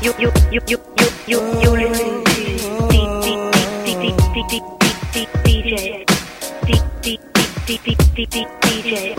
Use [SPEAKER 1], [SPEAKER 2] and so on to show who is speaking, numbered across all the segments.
[SPEAKER 1] listen DJ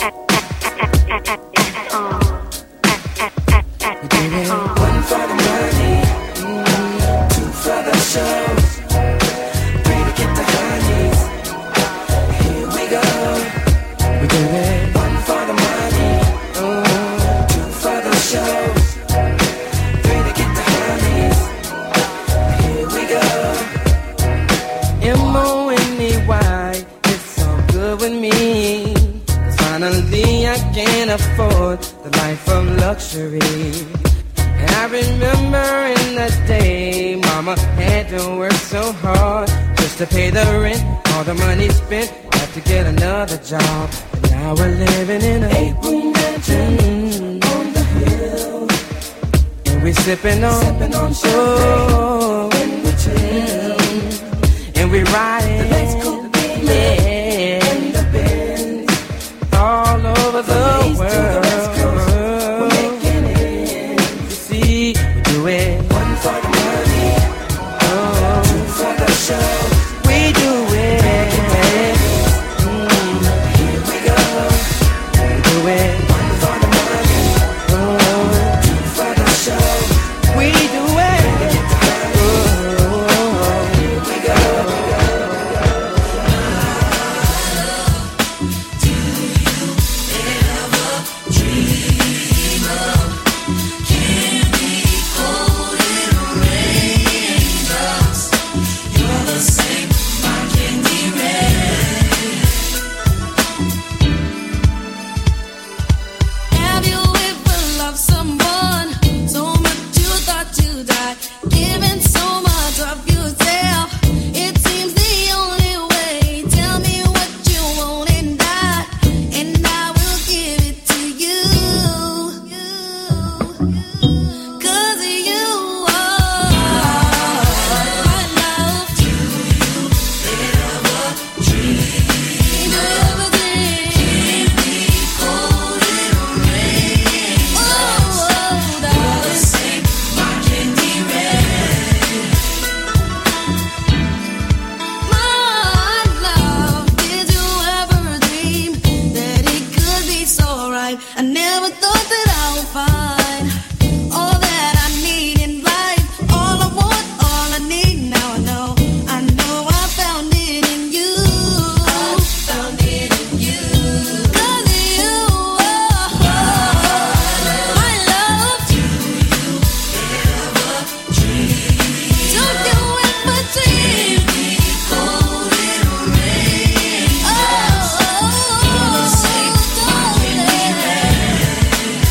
[SPEAKER 2] One for the money, two for the show, three to get the honeys. Here we go. We do it. One for the money, two for the show, three to get the honeys. Here we go. MONEY, it's all good with me. 'Cause finally I can afford the life of luxury. I remember in the day, mama had to work so hard just to pay the rent, all the money spent, had to get another job. And now we're living in a 8-room mansion on the hill, and we're sipping on champagne when we chill, and we riding the Lex Coupe, in the Benz, all over the world. One for the money, two for the show. We do it. Here we go. We do it. One for the money, two for the show. We do it. Here we go. Do you ever dream of candy coated raindrops? You're the same, my candy rain. Have you ever loved someone so much you thought you'd die, giving so much of yourself? It seems the only way. Tell me what you want and I will give it to you. 'Cause you are my love. Do you ever dream of candy coated raindrops? You're the same, my candy rain. My love, did you ever dream that it could be so right? I never thought that I would find all that I need in life, all I want, all I need. Now I know I found it in you. I found it in you. 'Cause you are my love. Do you ever dream? Don't you ever dream? Coated raindrops. You're the same, my candy rain.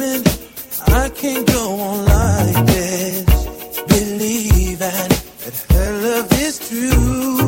[SPEAKER 3] feeling. I can't go on like this. Believing that her love is true.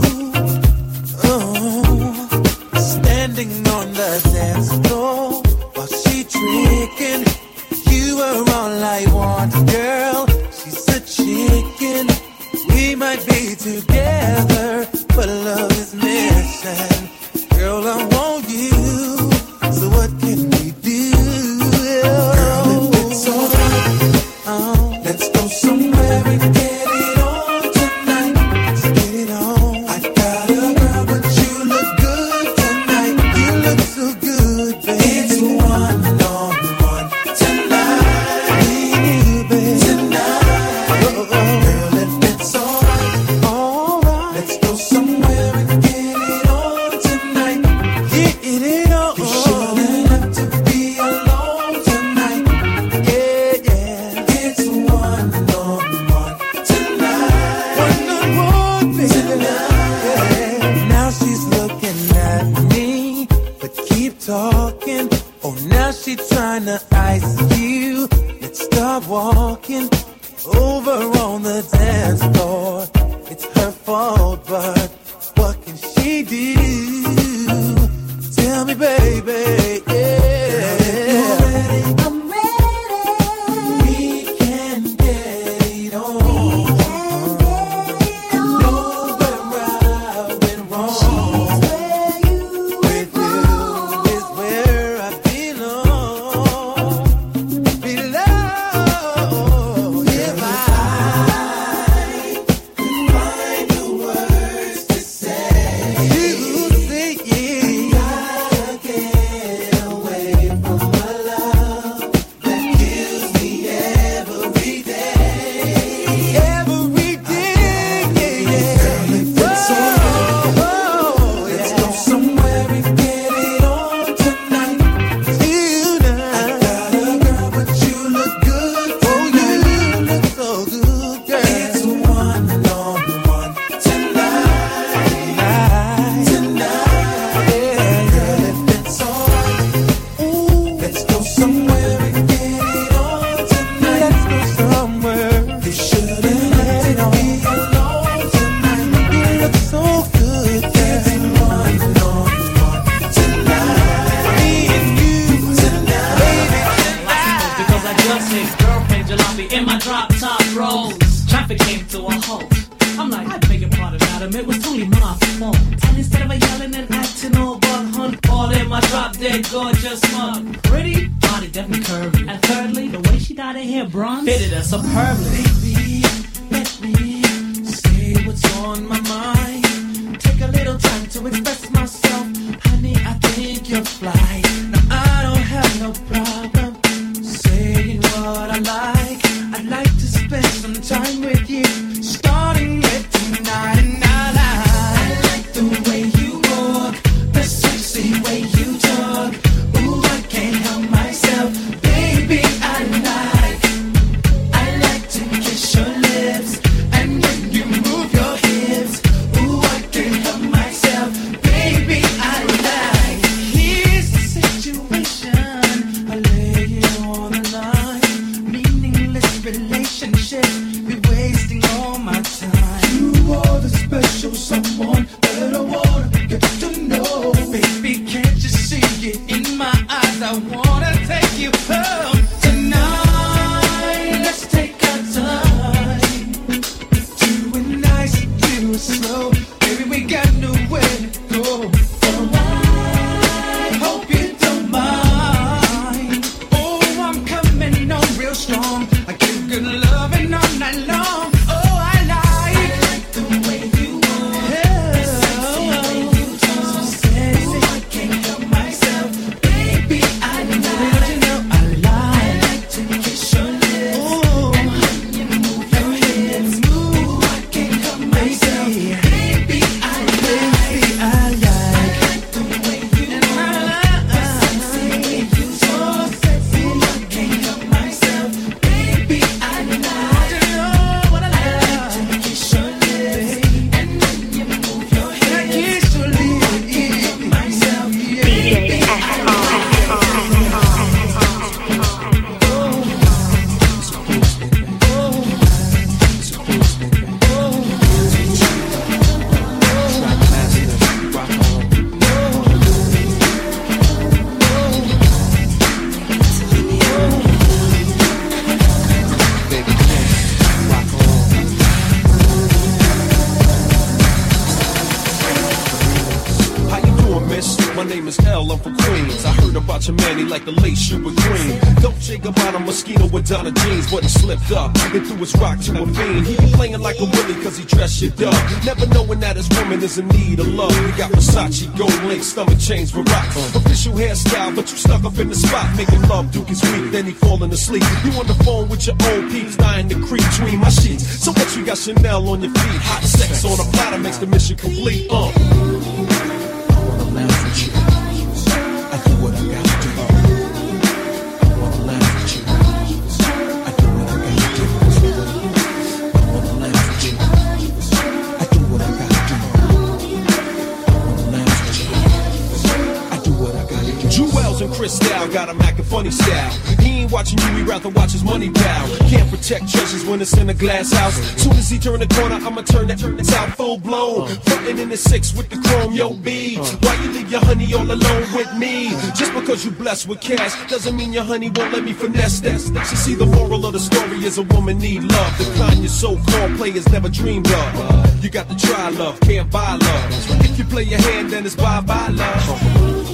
[SPEAKER 3] Oh, standing on the dance floor while she tricking. You are all I want, girl. She's a chicken. We might be together, but love is missing. Girl, I want you. So what can we do? Girl, if it's alright, let's go somewhere and get it on tonight. Let's get it on. I got a girl, but you look good tonight. You look so good, baby. It's one-on-one tonight. Me and you, baby. Tonight. Girl, if it's alright, let's go somewhere and get it on tonight. Get it on. You shouldn't have to be alone tonight. Yeah, yeah. It's one-on-one tonight. One-on-one, baby. Tonight. Yeah. Now she's looking at me, but keep talking. Oh, now she trying to ice you. Let's start walking over on the dance floor. It's her fault, but what can she do? Tell me, baby. Yeah. I'm ready. We can get it on. Know where I've been wrong. With you is where I belong. If I could find the words to say, you say gotta get away from my love that kills me every day. Every day, yeah, yeah. Girl, if it's alright, let's go somewhere and get it on tonight. Tonight. I got a girl, but you look good tonight. Oh, you look so good, girl. It's one-on-one tonight. Tonight. Yeah, girl, if it's alright, let's go somewhere and get it on tonight. Let's go somewhere. You shouldn't have to be alone tonight. You look so good, girl. It's one-on-one tonight. Me and you tonight, baby, tonight.
[SPEAKER 4] Because I just hit girlfriend jalopy in my drop top rolls. Traffic came to a halt. I'm like, I beg your pardon, madam, it was totally my fault. And instead of yelling and acting all but hunt, all in my drop dead gorgeous mug. Pretty, body definitely curvy. And thirdly, the way she dyed her hair bronze fitted her superbly.
[SPEAKER 3] Baby, let me say what's on my mind. Take a little time to express myself. Honey, I think you're fly. Now I don't have no problem saying what I like. I'd like to spend some time with you, starting with tonight. And I like the way you walk, the sexy way you talk. Ooh, I can't help myself, baby. I like to kiss your lips, and when you move your hips, ooh, I can't help myself, baby. I like. Here's the situation, I lay it on the line. Meaningless relationship, be wasting all my time. You are the special someone that I wanna get to know. Baby, can't you see it in my eyes? I wanna take you home tonight. Let's take our time, do it nice, do it slow. Baby, we got nowhere to go. I hope you don't mind. Oh, I'm coming on real strong. I give good loving all night long. Oh, I like the way you walk, the sexy way you talk. So sexy, I can't help myself, baby. I like to kiss your lips, and when you move your hips, ooh, I can't help myself, baby. I like the way you walk, the sexy way you talk. So sexy, I can't help myself, baby.
[SPEAKER 5] Macho Man, he like the lace shoe with cream. Dolce Gabbana mosquito with Donna jeans, but he slipped up and threw his rock to a fiend. He be playing like a willy cause he dressed shit up, never knowing that his woman is in need of love. We got Versace, gold link, stomach chains for rocks. Official hairstyle, but you stuck up in the spot, making love, Duke is weak, then he falling asleep. You on the phone with your old peeps, dying to creep between my sheets. So what you got Chanel on your feet, hot sex on a platter makes the mission complete. I wanna laugh with you, I do what I gotta do. I wanna laugh with you, I do what I gotta do. I wanna laugh with you, I do what I gotta do. I wanna laugh with you, I do what I gotta do. Jewels and Cristal got him acting funny style. He ain't watching you, he rather watch his money pal. Can't protect treasures when it's in a glass house. Soon as he turn the corner, I'ma turn that out full blown. Frontin' in the 6 with the chrome, yo B. Why you leave your honey all alone with me? Just because you blessed with cash doesn't mean your honey won't let me finesse that. She see the moral of the story is a woman need love. The kind your so-called players never dreamed of. You got to try love, can't buy love. If you play your hand, then it's bye-bye love.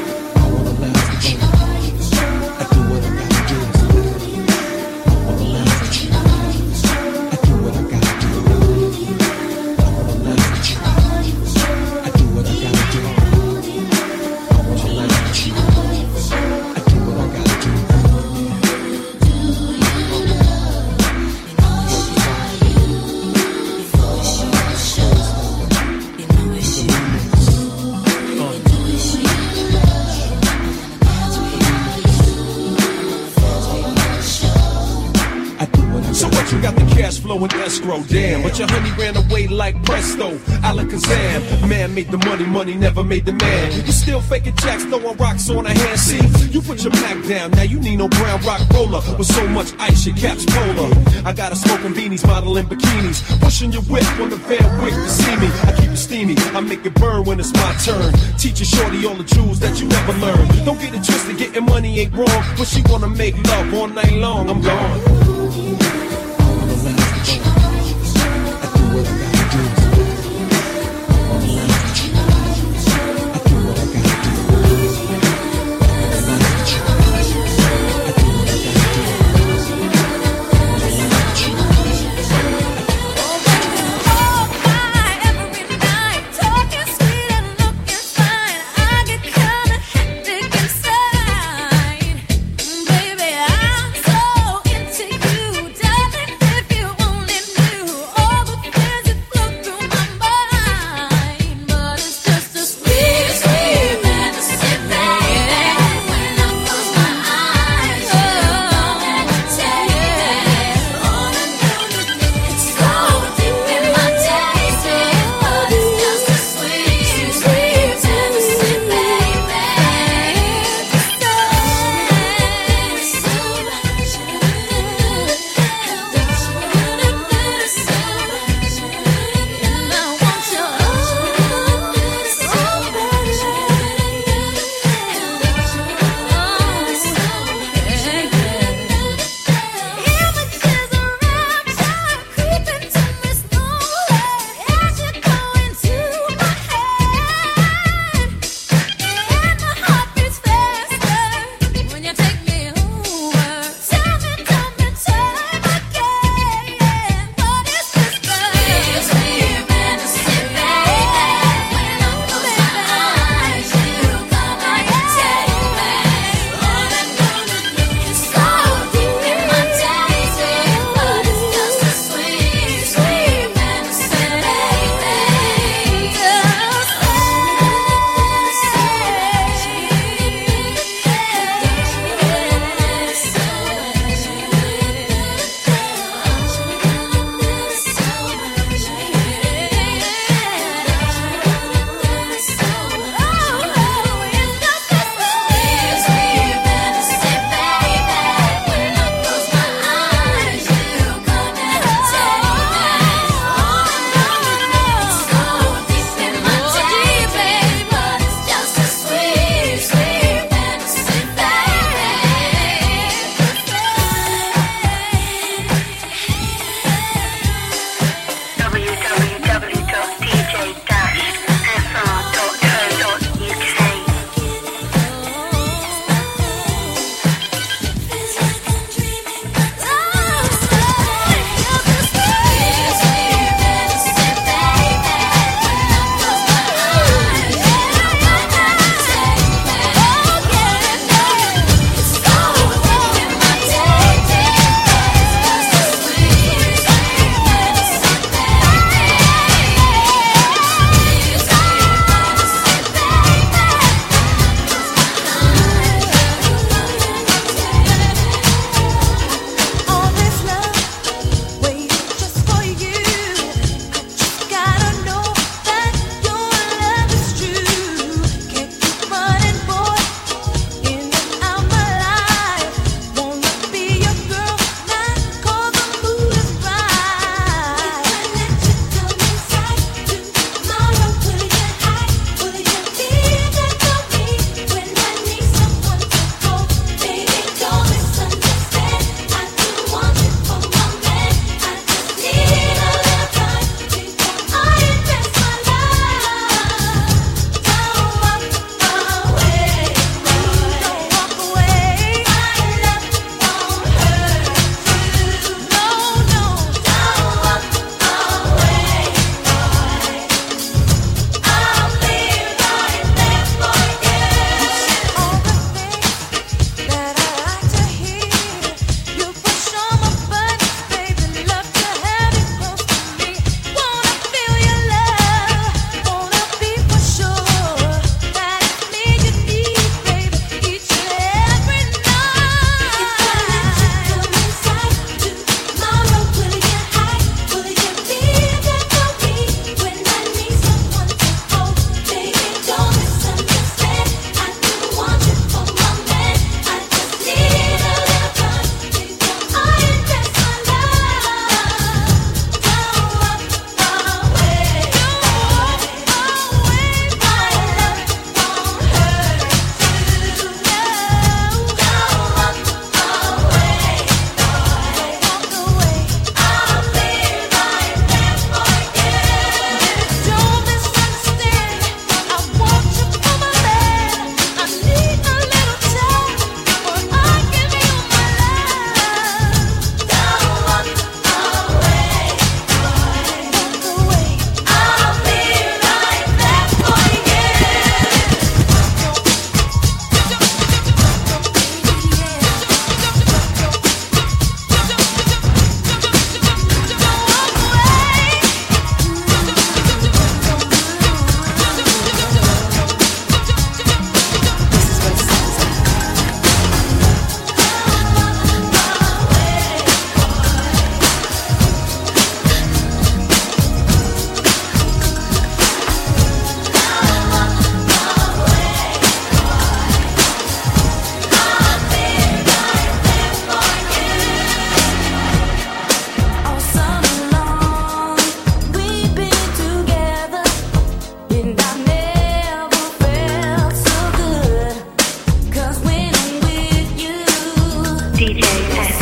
[SPEAKER 5] Flowing escrow, damn, but your honey ran away like presto, Alakazam. Man made the money, money never made the man. You still faking jacks, throwing rocks on a hand. See, you put your Mac down, now you need no brown rock roller. With so much ice, your cap's polar. I got a smoking beanies, modeling bikinis, pushing your whip on the Van Wick to see me. I keep it steamy, I make it burn when it's my turn. Teach a shorty all the jewels that you never learned. Don't get it twisted, getting money ain't wrong, but she wanna make love all night long. I'm gone.
[SPEAKER 6] Baby, I'm so into you, darling.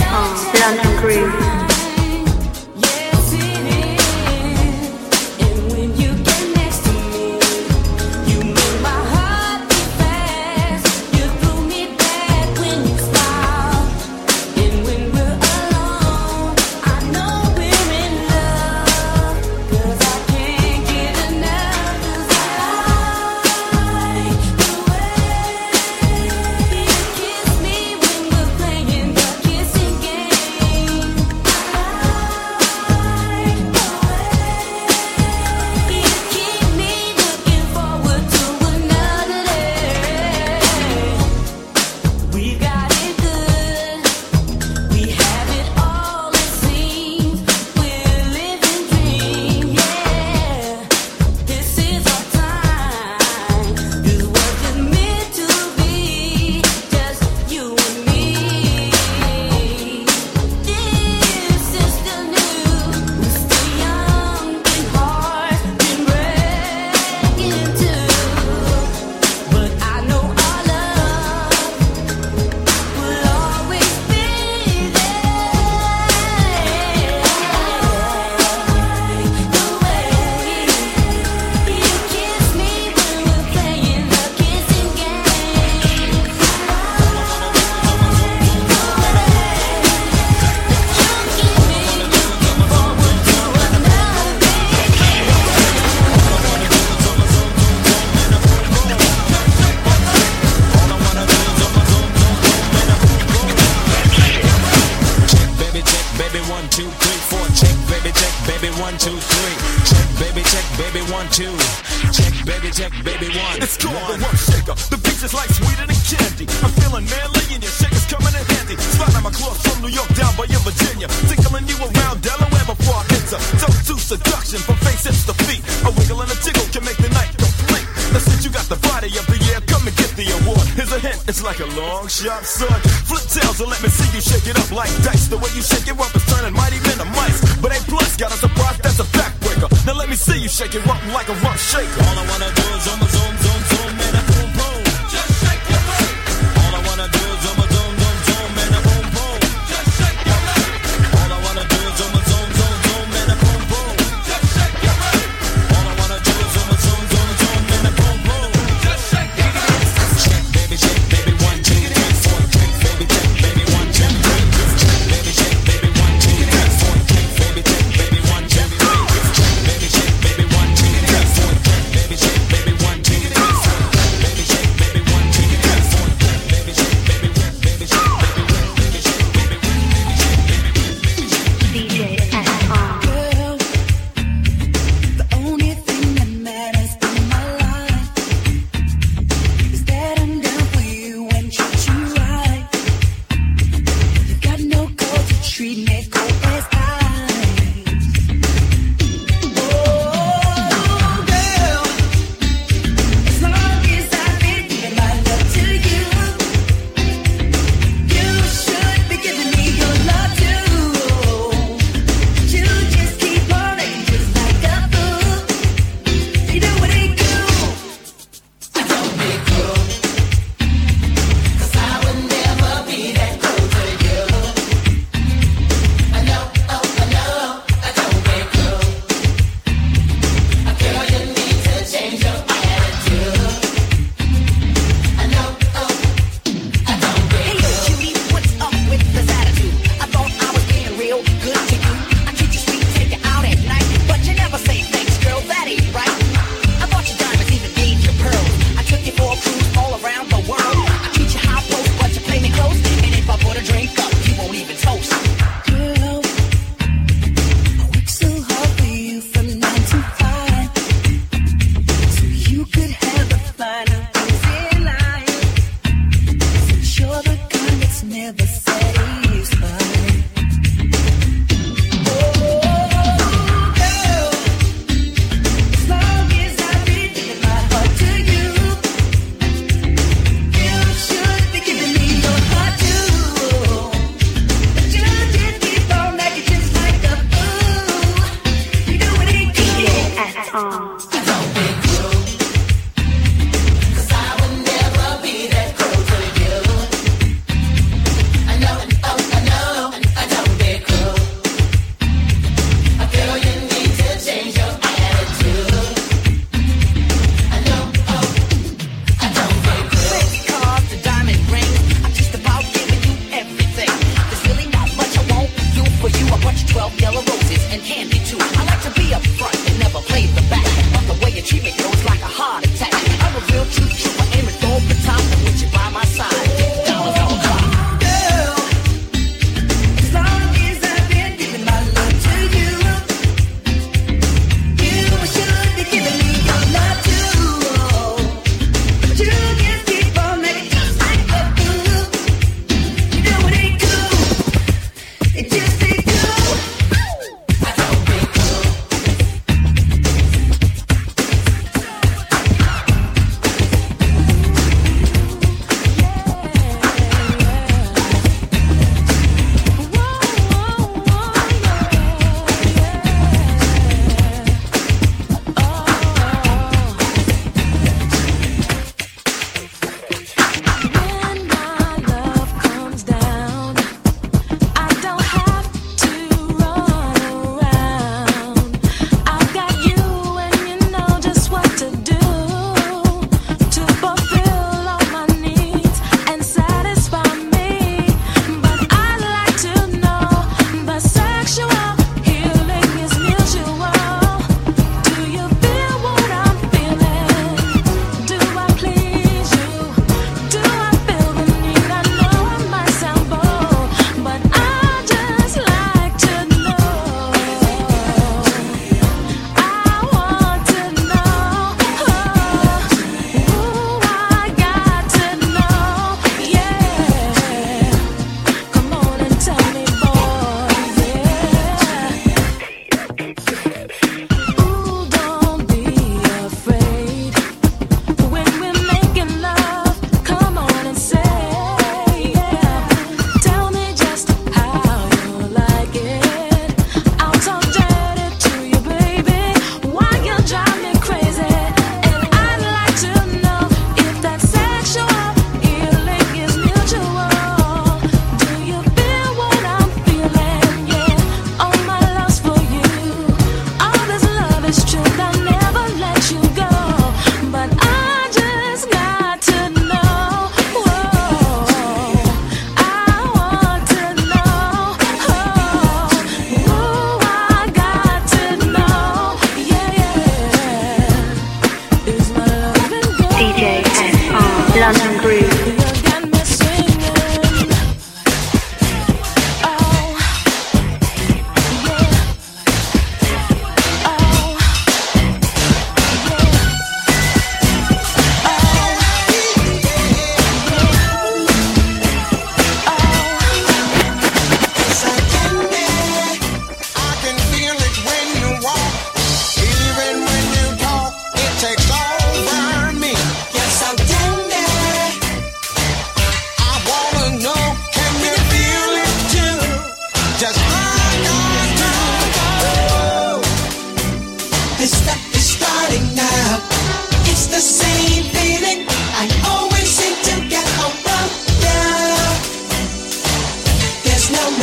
[SPEAKER 1] London Groove.
[SPEAKER 5] Sharp son, flip tails and let me see you shake it up like dice. The way you shake it up is turning mighty men to mice. But A plus got a surprise that's a backbreaker. Now let me see you shake it up like a rough shaker. All I wanna do is zoom, zoom, zoom, zoom, and a boom, boom. Just shake your leg. All I wanna do is zoom, zoom, zoom, zoom, and a boom, boom. Just shake your leg. All I wanna do is zoom, zoom, zoom, zoom, and a boom, boom. Just shake your leg. All I wanna do is zoom, zoom, zoom, zoom, and a boom, boom. Just shake your leg. Shake, baby, 1, 2, 3, 4. Shake, baby, 1, 2, 3. Baby, shake, baby, 1, 2, 3, 4. Shake, baby, 1, 2, 3. Baby, shake, baby, 1, 2, 3, 4. Baby, shake, baby, 1, 2, 3, 4. Baby, shake, baby, 1, 2, 3, 4. Baby, shake, baby, baby, shake, baby, shake, baby,
[SPEAKER 1] DJ SR.
[SPEAKER 6] Girl, the only thing that matters in my life is that I'm down for you and treat you right. You got no call to treat me cold as ice. Oh, girl, as long as I've been giving my love to you, you should be giving me your love too. You just keep on acting just like a fool. You know what ain't cool. Don't be cruel, 'cause I would never be that cruel to you. I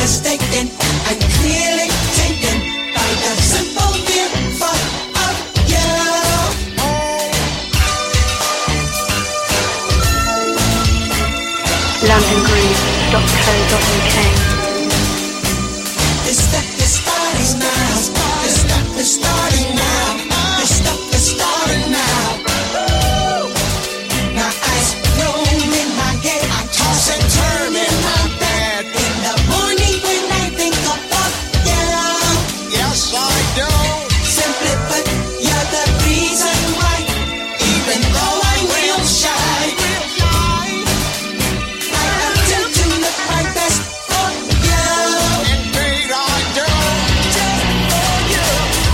[SPEAKER 3] mistaken and clearly taken by the simple mere thought of you.
[SPEAKER 1] LondonGroove.co.uk.
[SPEAKER 3] This stuff is starting now. This stuff is starting now. This stuff is starting now. Now as roam in my head, I toss and turn in my bed. In the morning when I think about you. Yes, I do. Simply put, you're the reason why. Even though I'm real shy, I attempt to look my best for you. Indeed, I do. Just for you.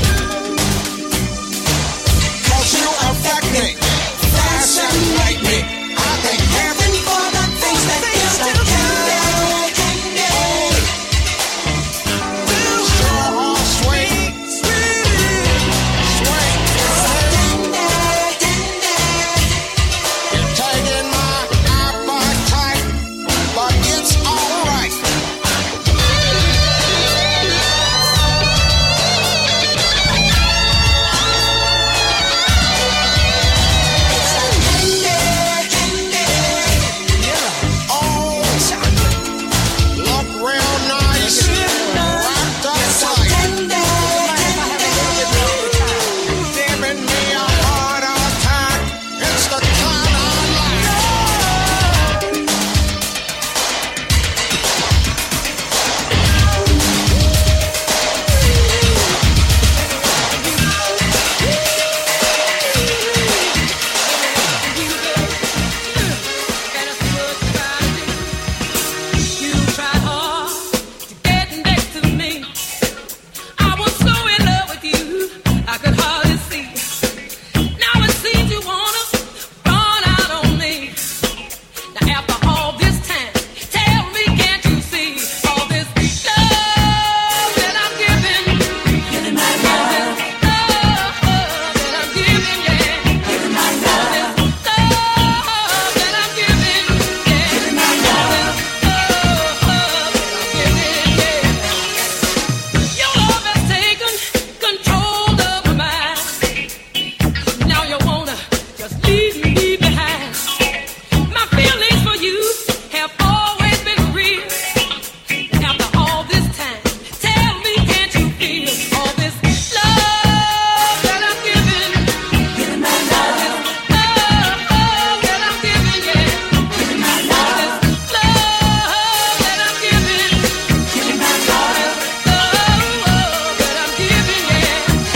[SPEAKER 3] 'Cause you affect me, fascinate me. I thank heaven for the things that feels like candy. So sweet, sweet, sweet. You're taking my appetite, but it's alright. Look real nice, wrapped up tight. Giving me a heart attack. It's the kind I like.
[SPEAKER 2] You tried hard to get next to me. I was so in love with you, I could hardly see. Now it seems you wanna run out on me. Now after all this time, tell me, can't you see all this love that I'm giving? Giving my love, love that I'm giving, yeah. Giving my love, love that I'm giving, yeah. Giving my love, love that I'm giving, yeah. Your love has taken control of my mind. Now you wanna just leave me behind. My feelings for you have always been real. After all this time, tell me, can't you feel all this love that I'm giving? Giving my love, love that I'm giving, yeah. Giving my love, love that I'm giving. Giving my love, love that I'm giving, yeah.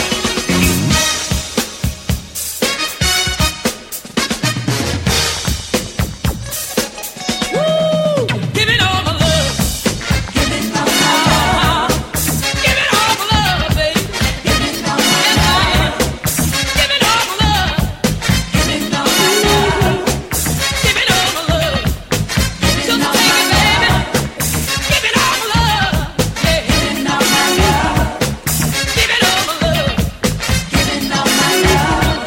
[SPEAKER 2] Give it all my love. Give it all my love. Give it all my love, baby. Give it all my love. Give it all my love. Give it all my love. Give it all my love. Just take it, baby. Give it all my love. Yeah. Give it all my love. Give it all my love. Give it all my love.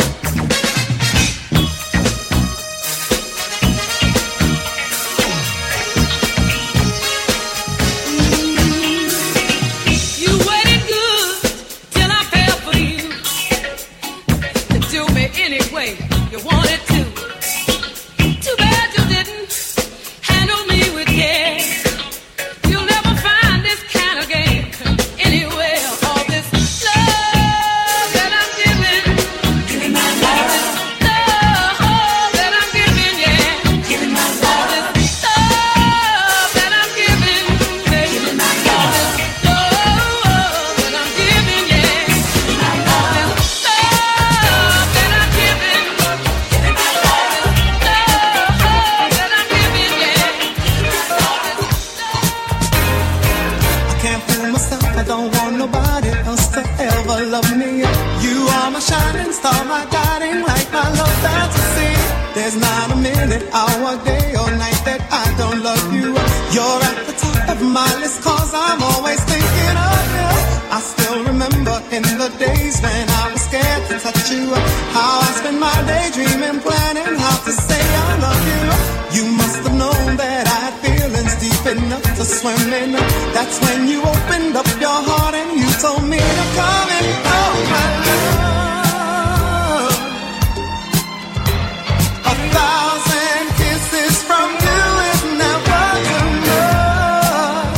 [SPEAKER 2] You waited good till I fell for you. To do me any way you wanted to. Too bad you didn't handle me with care. You'll never find this kind of game anywhere. All this love that I'm giving. Giving my love. Love that I'm giving, yeah. Giving my love. This love that I'm giving. Giving my love. Love that I'm giving, yeah. Giving my love. Love that I'm giving. Giving my love. Love that I'm giving, yeah.
[SPEAKER 3] I can't fool myself, I don't want nobody else to ever love me. You are my shining star, my guiding light, my love that's a sea. There's not a minute, hour, day or night that I don't love you. You're at the top of my list, 'cause I'm always thinking of you. I still remember in the days when I was scared to touch you, how I spent my day dreaming, planning how to say I love you. You must have known that I had feelings deep enough to swimming. That's when you opened up your heart and you told me to come in. Oh, my love. 1,000 kisses from you is never enough.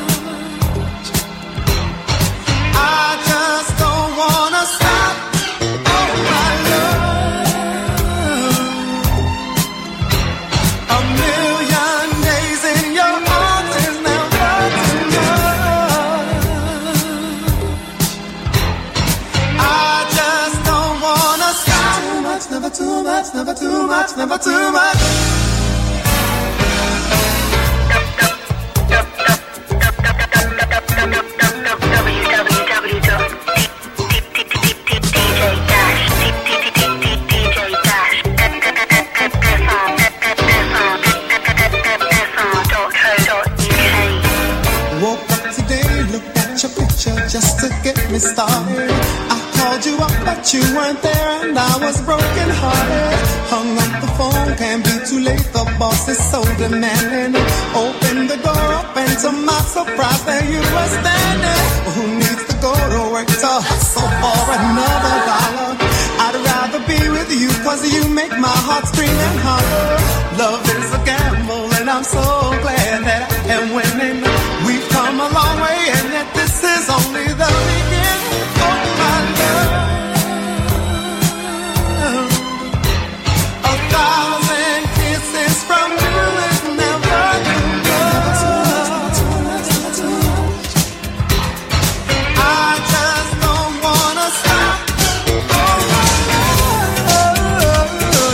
[SPEAKER 3] I just don't wanna stop. Oh, my love. A million days in your arms is never enough. I just don't wanna stop. Too much, never too much, never too much, never too much. Woke up today, looked at your picture just to get me started. I called you up, but you weren't there, and I was broken hearted. Hung up the phone, can't be too late. The boss is so demanding. Opened the door up, and to my surprise, there you were standing. Who needs to go to work to hustle for another dollar? I'd rather be with you, 'cause you make my heart scream and holler. Love is a gamble, and I'm so glad that I am winning. We've come a long way, and yet this is only the beginning. Oh, my love. 1,000 kisses from you is never enough. I just don't wanna stop. Oh, my love.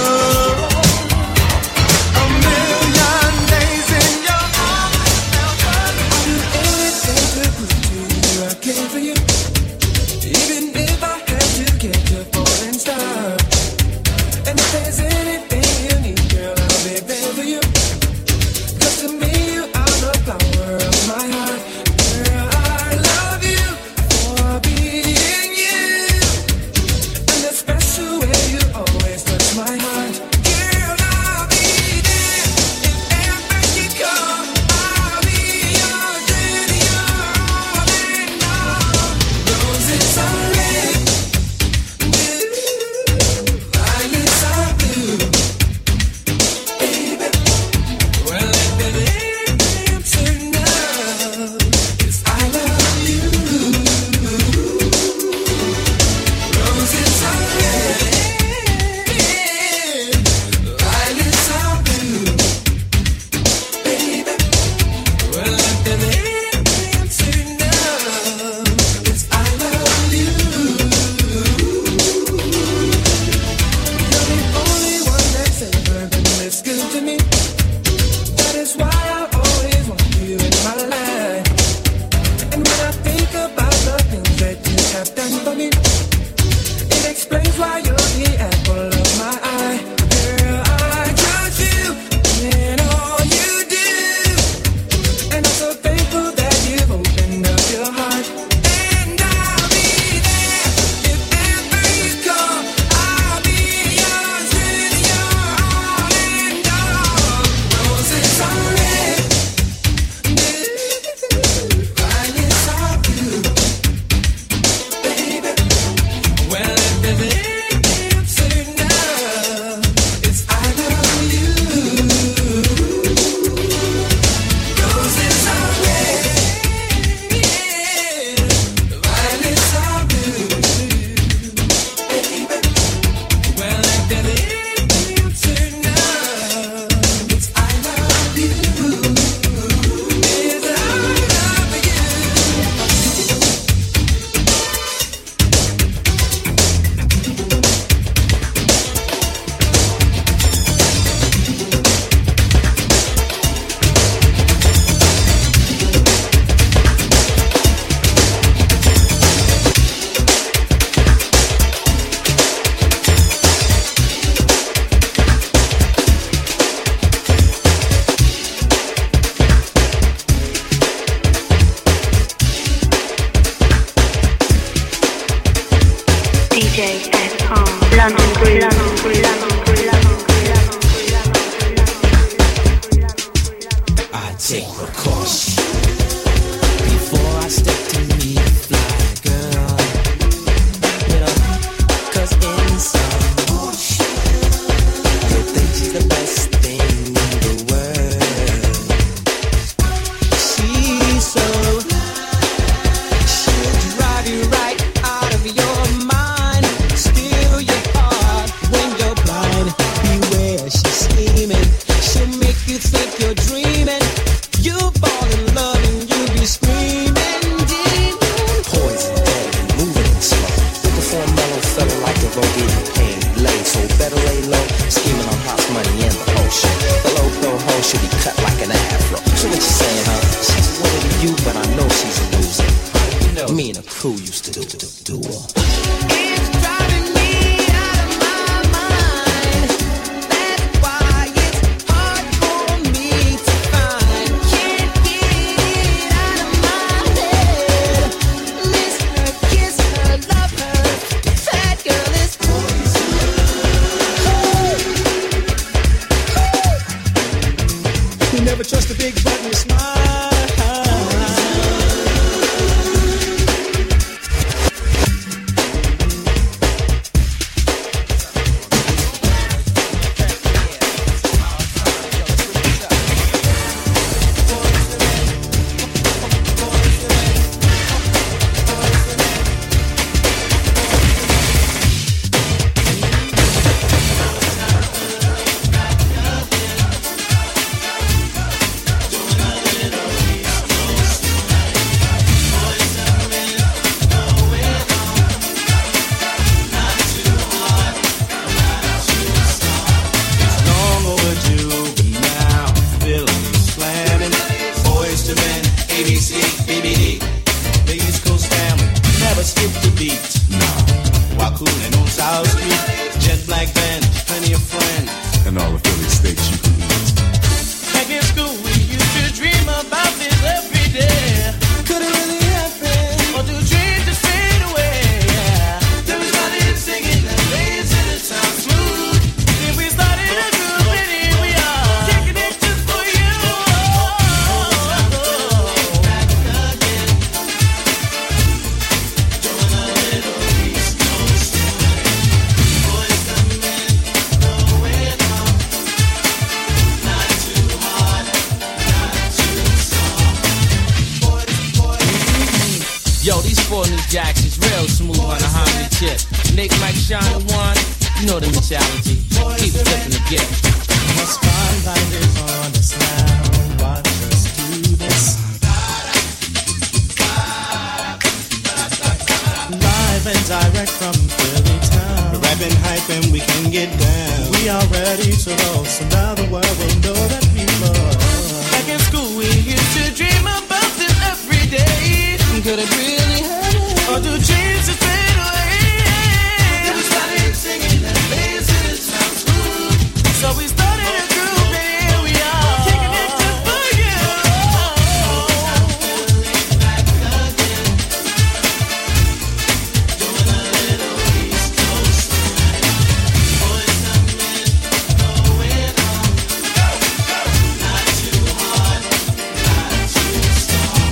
[SPEAKER 3] A million days in your arms never enough.
[SPEAKER 2] I care for you, even if I had to catch a falling star. And if there's anything you need, girl, I'll be there for you. 'Cause to me, you are the flower of my heart. Girl, I love you for being you, and the special way you always touch my heart. Girl, I'll be there if ever you come. I'll be yours and your all and all. Roses are red, violets are blue, baby. Well, if there's anything to know, it's I love you. Roses are red, violets are blue, baby. Well, if there's anything to know, it's I love you. You're the only one that's ever been this good to me. That is why I always want you in my life. And when I think about the things that you have done for me, it explains why you're the apple of my eye. Girl, I trust you in all you do, and I'm so thankful that you've opened up your heart. And I'll be there if ever you come. I'll be yours and your all and all. Roses are red, violets are blue, baby. Well, if there's anything to know, it's I love you. Roses are red, violets are blue, baby. Well, if there's anything to know, it's I love you. It's I love you.
[SPEAKER 1] DJ S.R. London Groove.
[SPEAKER 7] I take precaution. know she's a loser. Me and the crew used to do her.
[SPEAKER 3] Never trust a big button smile.
[SPEAKER 2] Yo, these four new jacks is real smooth on the harmony chip. Nick, Mike, Sean, and Juan, you know the mentality. Keep flipping the gift.
[SPEAKER 3] The spotlight is on us now. Watch us do this. Live and direct from Philly town. We're rapping, hyping, we can get down. We are ready to roll, so now the world will know that we love. Back in school, we used to dream about this every day. Could it really happen? Or do dreams just fade away? Then we started singing and dancing, it sounds smooth. So we started a group and here we are, kicking it just for you. Back again, doing a little East Coast swing. Boys and men going on, not too hard, not too strong.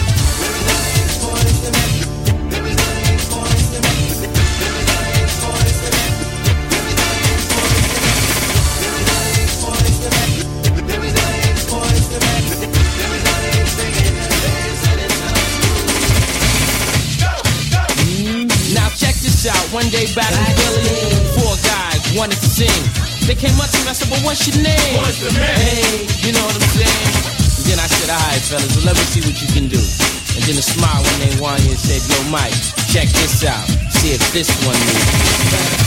[SPEAKER 2] Out one day back in Philly, four guys wanted to sing. They came up to me, I said, but what's your name?
[SPEAKER 5] What's the name?
[SPEAKER 2] Hey, you know what I'm saying? And then I said, alright fellas, well, let me see what you can do. And then a smile when they won and said, yo Mike, check this out. See if this one moves.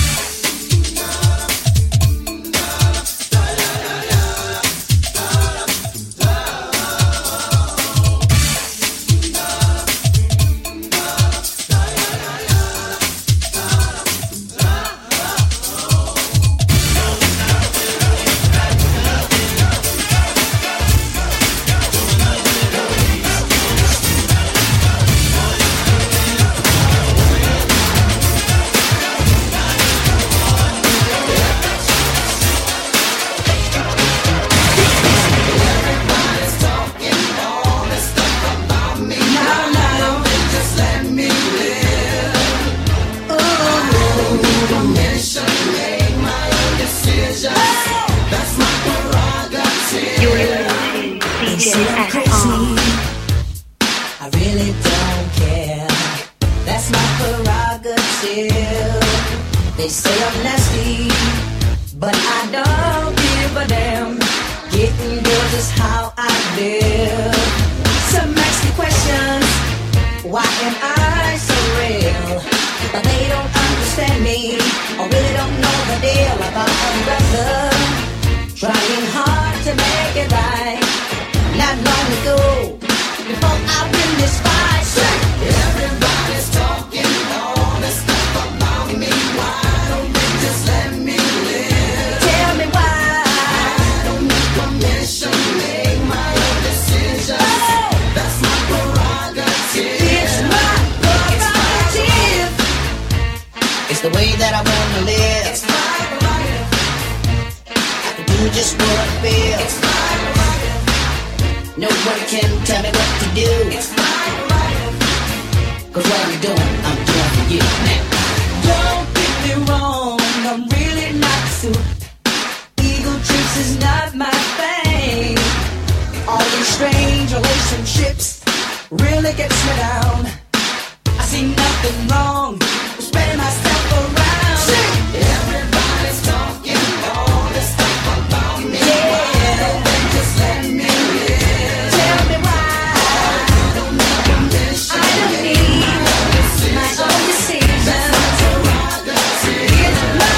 [SPEAKER 6] I really don't care. That's my prerogative. They say I'm nasty, but I don't give a damn. Getting good is how I live. Some ask me questions, why am I so real? But they don't understand me, or really don't know the deal about a brother trying hard to make it right. Not long ago, before I win this
[SPEAKER 8] me what to do. It's my life. 'Cause what I'm doing for you. Don't get me wrong, I'm really not so. Ego trips is not my thing. All these strange relationships really gets me down. I see nothing wrong with spreading myself around. Everybody's talking all this stuff about me. Yeah, then just let me live. Tell me why I don't need permission. I don't need my own decisions. Here's my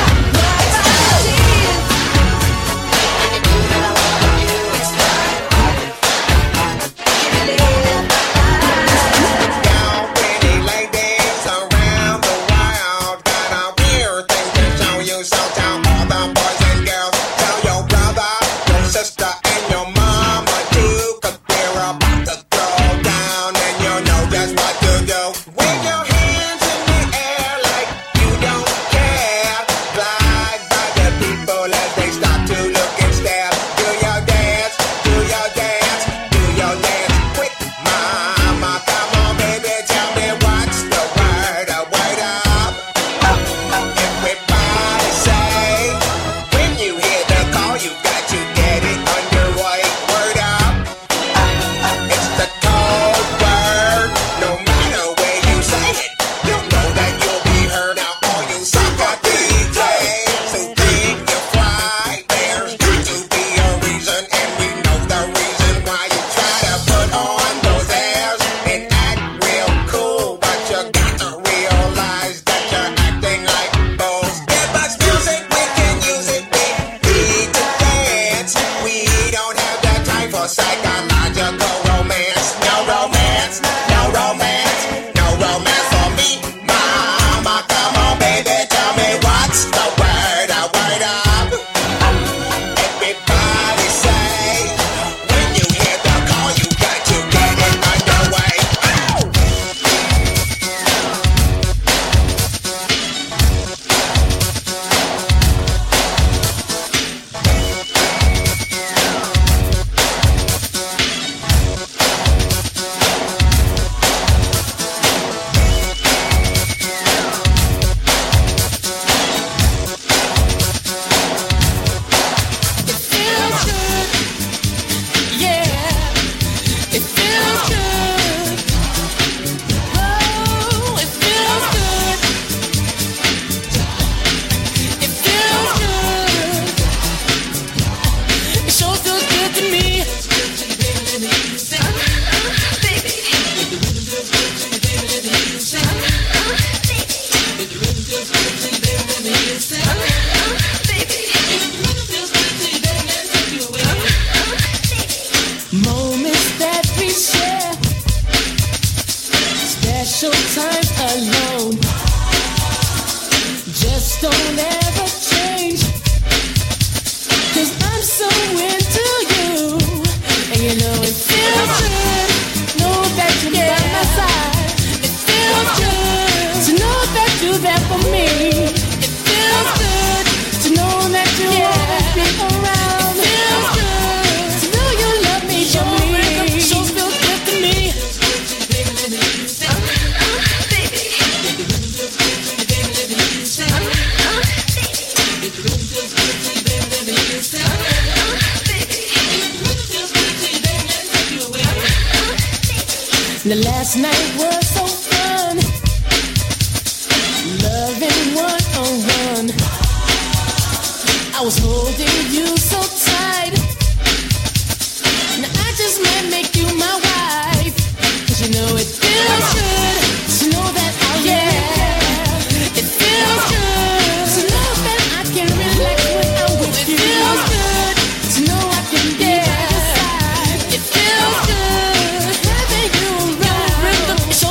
[SPEAKER 9] The last night was so fun, loving one-on-one. I was holding you so tight. Now I just might make you my wife, 'cause you know it feels good to know that I'll yeah. It feels good to know that I can relax when I'm with you. It feels good to know I can get by your side. It feels good having you around.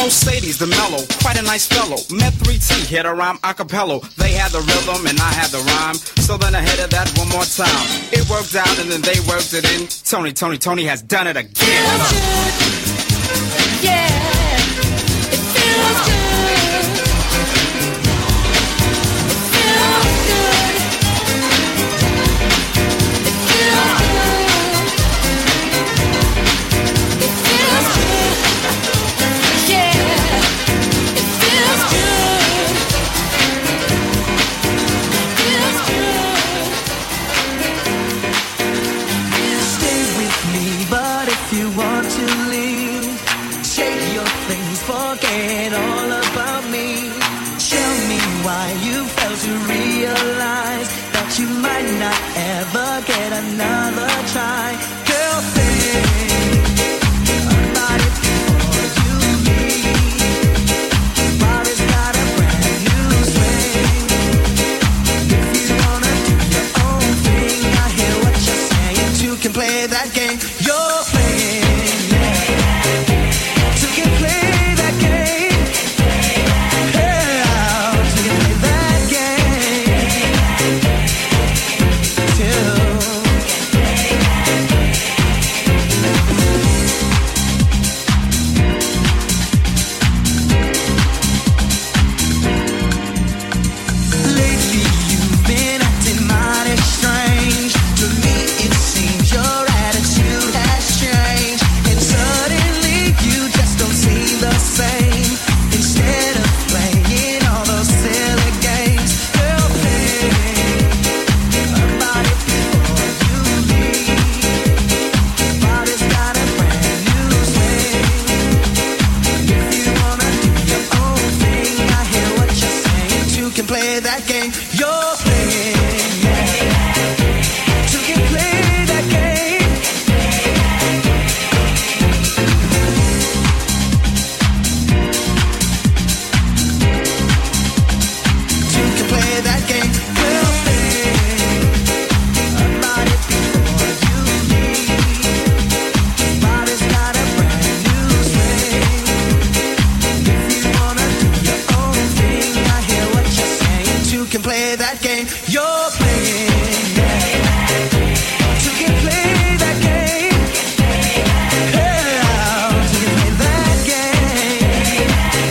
[SPEAKER 10] Sadie's the mellow, quite a nice fellow. Met 3T, hit a rhyme a cappella. They had the rhythm and I had the rhyme. So then I hit it that one more time. It worked out and then they worked it in. Tony has done it again.
[SPEAKER 9] Feels good. Yeah, it feels good. It feels good. It feels good. It feels good. Yeah, it feels good. Feels good.
[SPEAKER 3] Stay with me, but if you want to leave, shake your things, forget all about me. Tell me why you failed to realize that you might not ever get another try. Girl, think about it before you leave. Body's got a brand new swing. If you wanna do your own thing, I hear what you're saying. You can play that game you're playing. You can play that game. Yeah, you can play that game too. Lately you've been acting mighty strange. To me it seems your attitude has changed, and suddenly you just don't seem the same. Instead of playing all those silly games, girl, think about it before you leave. Body's got a brand new swing. If you wanna do your own thing, I hear what you're saying. You can play that game you're playing. You can play that game. You can play that game. Girl, think about it before you leave. Body's got a brand new swing. If you wanna do your own thing, I hear what you're saying. You can play that game you're playing. You can play that game. Yeah, you can play that game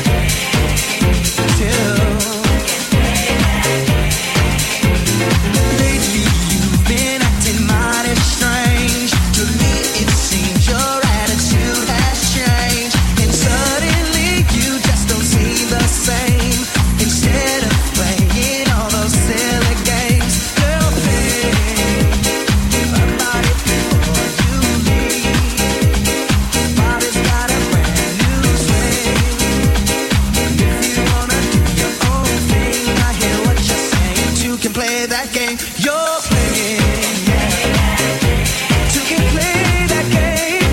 [SPEAKER 3] too. Lately you've been acting mighty strange. To me it seems your attitude has changed, and suddenly you just don't seem the same. Instead of playing all those silly games, girl, think about it before you leave. Body's got a brand new swing. If you wanna do your own thing, I hear what you're saying. You can play that game you're playing. You can play that game.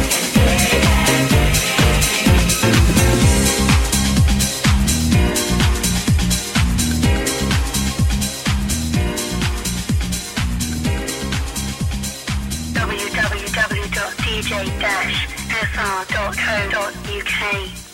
[SPEAKER 1] www.dj-sr.co.uk